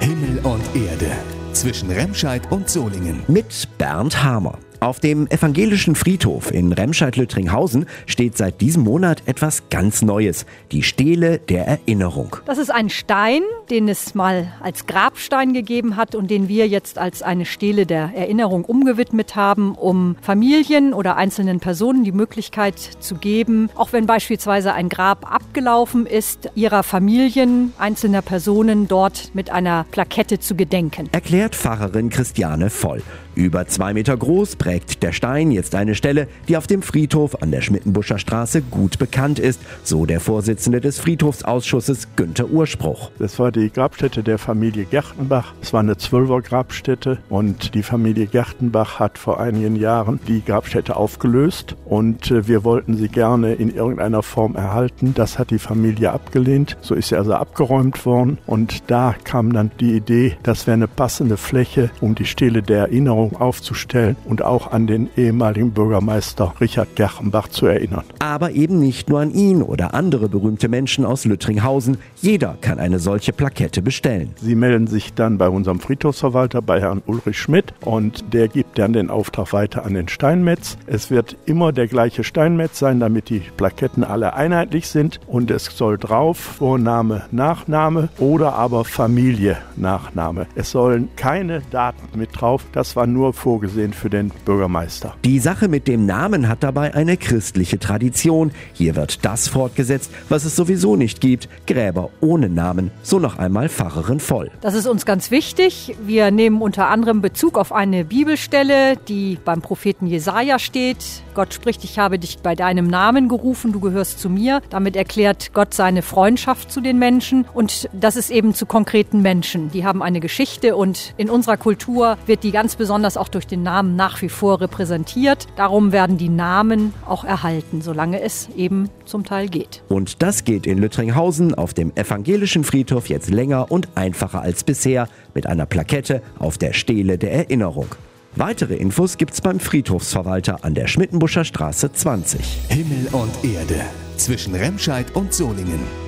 Himmel und Erde. Zwischen Remscheid und Solingen. Mit Bernd Hamer. Auf dem evangelischen Friedhof in Remscheid-Lüttringhausen steht seit diesem Monat etwas ganz Neues. Die Stele der Erinnerung. Das ist ein Stein, den es mal als Grabstein gegeben hat und den wir jetzt als eine Stele der Erinnerung umgewidmet haben, um Familien oder einzelnen Personen die Möglichkeit zu geben, auch wenn beispielsweise ein Grab abgelaufen ist, ihrer Familien, einzelner Personen dort mit einer Plakette zu gedenken. Erklärt Pfarrerin Christiane Voll. Über 2 Meter groß prägt der Stein jetzt eine Stelle, die auf dem Friedhof an der Schmittenbuscher Straße gut bekannt ist, so der Vorsitzende des Friedhofsausschusses Günther Urspruch. Das war die Grabstätte der Familie Gertenbach. Es war eine 12er Grabstätte und die Familie Gertenbach hat vor einigen Jahren die Grabstätte aufgelöst und wir wollten sie gerne in irgendeiner Form erhalten. Das hat die Familie abgelehnt. So ist sie also abgeräumt worden und da kam dann die Idee, das wäre eine passende Fläche, um die Stele der Erinnerung aufzustellen und auch an den ehemaligen Bürgermeister Richard Gertenbach zu erinnern. Aber eben nicht nur an ihn oder andere berühmte Menschen aus Lüttringhausen. Jeder kann eine solche Plakette bestellen. Sie melden sich dann bei unserem Friedhofsverwalter, bei Herrn Ulrich Schmidt, und der gibt dann den Auftrag weiter an den Steinmetz. Es wird immer der gleiche Steinmetz sein, damit die Plaketten alle einheitlich sind und es soll drauf Vorname, Nachname oder aber Familie, Nachname. Es sollen keine Daten mit drauf, das war nur vorgesehen für den Bürgermeister. Die Sache mit dem Namen hat dabei eine christliche Tradition. Hier wird das fortgesetzt, was es sowieso nicht gibt: Gräber ohne Namen. So noch einmal Pfarrerin Voll. Das ist uns ganz wichtig. Wir nehmen unter anderem Bezug auf eine Bibelstelle, die beim Propheten Jesaja steht. Gott spricht: Ich habe dich bei deinem Namen gerufen, du gehörst zu mir. Damit erklärt Gott seine Freundschaft zu den Menschen und das ist eben zu konkreten Menschen. Die haben eine Geschichte und in unserer Kultur wird die ganz besonders auch durch den Namen nach wie vor repräsentiert. Darum werden die Namen auch erhalten, solange es eben zum Teil geht. Und das geht in Lüttringhausen auf dem evangelischen Friedhof jetzt länger und einfacher als bisher mit einer Plakette auf der Stele der Erinnerung. Weitere Infos gibt's beim Friedhofsverwalter an der Schmittenbuscher Straße 20. Himmel und Erde. Zwischen Remscheid und Solingen.